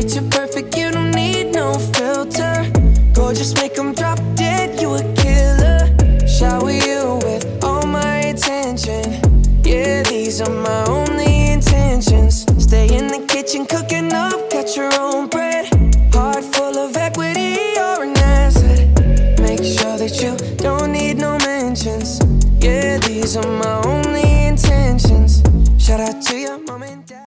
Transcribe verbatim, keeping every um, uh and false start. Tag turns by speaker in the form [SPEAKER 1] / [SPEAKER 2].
[SPEAKER 1] Picture perfect, you don't need no filter. Gorgeous, make them drop dead, you a killer. Shower you with all my attention. Yeah, these are my only intentions. Stay in the kitchen, cooking up, cut your own bread. Heart full of equity, you're an asset. Make sure that you don't need no mentions. Yeah, these are my